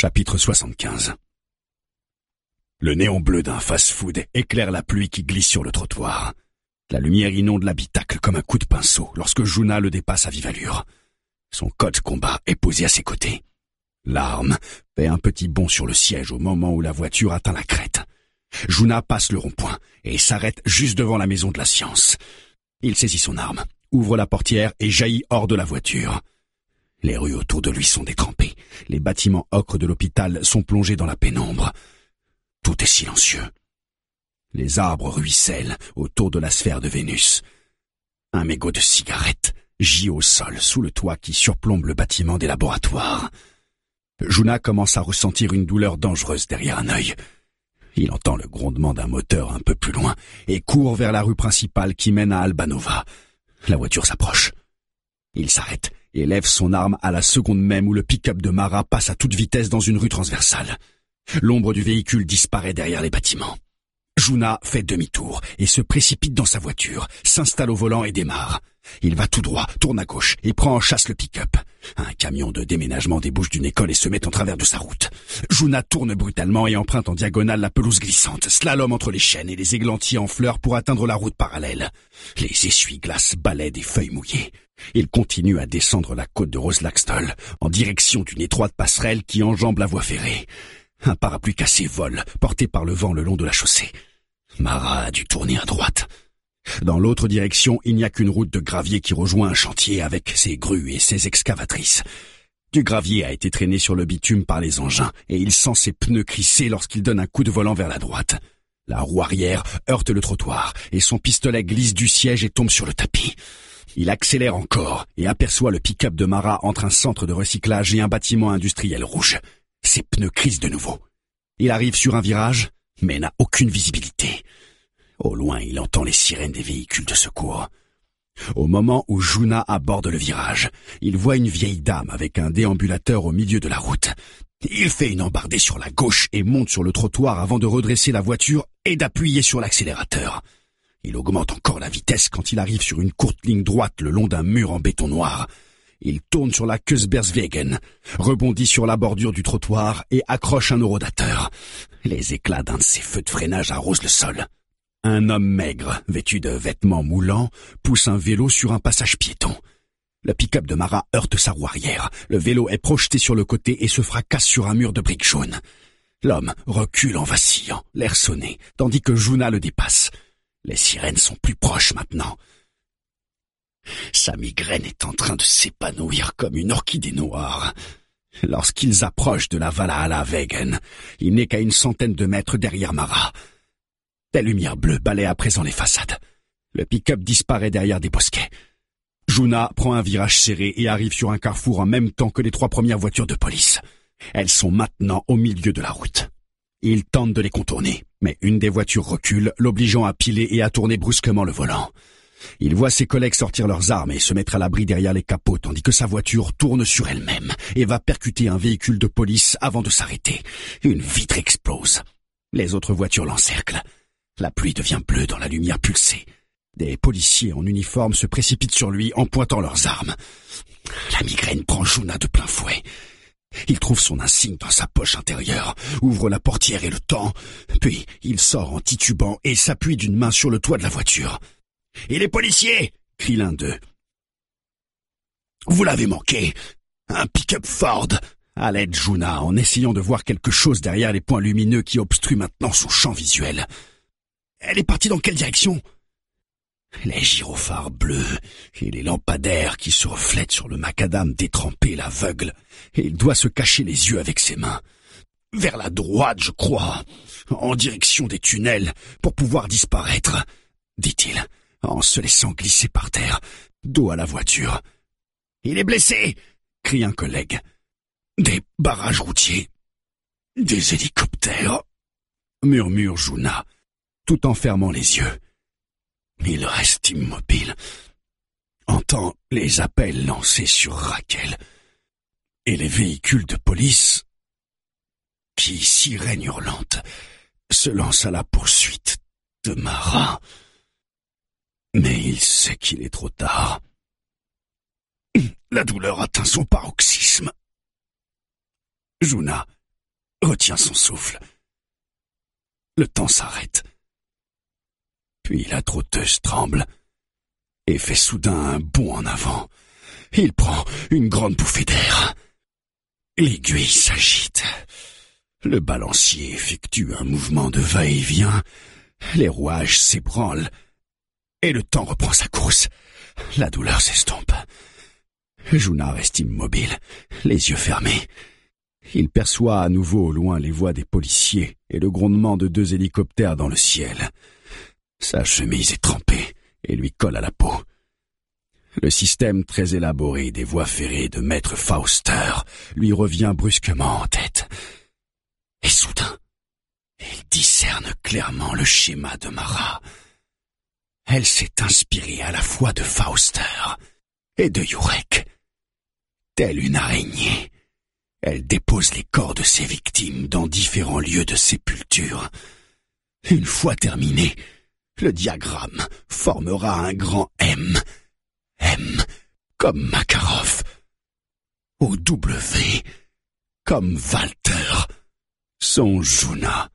Chapitre 75. Le néon bleu d'un fast-food éclaire la pluie qui glisse sur le trottoir. La lumière inonde l'habitacle comme un coup de pinceau lorsque Juna le dépasse à vive allure. Son code combat est posé à ses côtés. L'arme fait un petit bond sur le siège au moment où la voiture atteint la crête. Juna passe le rond-point et s'arrête juste devant la maison de la science. Il saisit son arme, ouvre la portière et jaillit hors de la voiture. Les rues autour de lui sont détrempées. Les bâtiments ocres de l'hôpital sont plongés dans la pénombre. Tout est silencieux. Les arbres ruissellent autour de la sphère de Vénus. Un mégot de cigarette gît au sol sous le toit qui surplombe le bâtiment des laboratoires. Juna commence à ressentir une douleur dangereuse derrière un œil. Il entend le grondement d'un moteur un peu plus loin et court vers la rue principale qui mène à Albanova. La voiture s'approche. Il s'arrête et lève son arme à la seconde même où le pick-up de Mara passe à toute vitesse dans une rue transversale. L'ombre du véhicule disparaît derrière les bâtiments. Juna fait demi-tour et se précipite dans sa voiture, s'installe au volant et démarre. Il va tout droit, tourne à gauche et prend en chasse le pick-up. Un camion de déménagement débouche d'une école et se met en travers de sa route. Juna tourne brutalement et emprunte en diagonale la pelouse glissante, slalom entre les chênes et les églantiers en fleurs pour atteindre la route parallèle. Les essuie-glaces balaient des feuilles mouillées. Il continue à descendre la côte de Roslagsdal en direction d'une étroite passerelle qui enjambe la voie ferrée. Un parapluie cassé vole, porté par le vent le long de la chaussée. Mara a dû tourner à droite. Dans l'autre direction, il n'y a qu'une route de gravier qui rejoint un chantier avec ses grues et ses excavatrices. Du gravier a été traîné sur le bitume par les engins et il sent ses pneus crisser lorsqu'il donne un coup de volant vers la droite. La roue arrière heurte le trottoir et son pistolet glisse du siège et tombe sur le tapis. Il accélère encore et aperçoit le pick-up de Mara entre un centre de recyclage et un bâtiment industriel rouge. Ses pneus crissent de nouveau. Il arrive sur un virage, mais n'a aucune visibilité. Au loin, il entend les sirènes des véhicules de secours. Au moment où Juna aborde le virage, il voit une vieille dame avec un déambulateur au milieu de la route. Il fait une embardée sur la gauche et monte sur le trottoir avant de redresser la voiture et d'appuyer sur l'accélérateur. Il augmente encore la vitesse quand il arrive sur une courte ligne droite le long d'un mur en béton noir. Il tourne sur la Kusberswegen, rebondit sur la bordure du trottoir et accroche un eurodateur. Les éclats d'un de ses feux de freinage arrosent le sol. Un homme maigre, vêtu de vêtements moulants, pousse un vélo sur un passage piéton. Le pick-up de Mara heurte sa roue arrière. Le vélo est projeté sur le côté et se fracasse sur un mur de briques jaunes. L'homme recule en vacillant, l'air sonné, tandis que Juna le dépasse. Les sirènes sont plus proches maintenant. Sa migraine est en train de s'épanouir comme une orchidée noire. Lorsqu'ils approchent de la Valhalla-Wegen, il n'est qu'à une centaine de mètres derrière Mara. Des lumières bleues balaient à présent les façades. Le pick-up disparaît derrière des bosquets. Juna prend un virage serré et arrive sur un carrefour en même temps que les 3 premières voitures de police. Elles sont maintenant au milieu de la route. Il tente de les contourner, mais une des voitures recule, l'obligeant à piler et à tourner brusquement le volant. Il voit ses collègues sortir leurs armes et se mettre à l'abri derrière les capots tandis que sa voiture tourne sur elle-même et va percuter un véhicule de police avant de s'arrêter. Une vitre explose. Les autres voitures l'encerclent. La pluie devient bleue dans la lumière pulsée. Des policiers en uniforme se précipitent sur lui en pointant leurs armes. La migraine prend Juna de plein fouet. Il trouve son insigne dans sa poche intérieure, ouvre la portière et le tend, puis il sort en titubant et s'appuie d'une main sur le toit de la voiture. « Et les policiers !» crie l'un d'eux. « Vous l'avez manqué. Un pick-up Ford !» allait Juna en essayant de voir quelque chose derrière les points lumineux qui obstruent maintenant son champ visuel. « Elle est partie dans quelle direction ?» Les gyrophares bleus et les lampadaires qui se reflètent sur le macadam détrempé l'aveugle, et il doit se cacher les yeux avec ses mains. « Vers la droite, je crois, en direction des tunnels, pour pouvoir disparaître, » dit-il, en se laissant glisser par terre, dos à la voiture. « Il est blessé !» crie un collègue. « Des barrages routiers, des hélicoptères !» murmure Juna, tout en fermant les yeux. Il reste immobile, entend les appels lancés sur Raquel et les véhicules de police qui, sirène hurlante, se lancent à la poursuite de Mara. Mais il sait qu'il est trop tard. La douleur atteint son paroxysme. Juna retient son souffle. Le temps s'arrête. Puis la trotteuse tremble et fait soudain un bond en avant. Il prend une grande bouffée d'air. L'aiguille s'agite. Le balancier effectue un mouvement de va-et-vient. Les rouages s'ébranlent. Et le temps reprend sa course. La douleur s'estompe. Juna reste immobile, les yeux fermés. Il perçoit à nouveau au loin les voix des policiers et le grondement de 2 hélicoptères dans le ciel. Sa chemise est trempée et lui colle à la peau. Le système très élaboré des voies ferrées de Maître Fauster lui revient brusquement en tête. Et soudain, il discerne clairement le schéma de Mara. Elle s'est inspirée à la fois de Fauster et de Jurek. Telle une araignée, elle dépose les corps de ses victimes dans différents lieux de sépulture. Une fois terminé, le diagramme formera un grand M. M comme Makarov. Au W comme Walter, son Juna.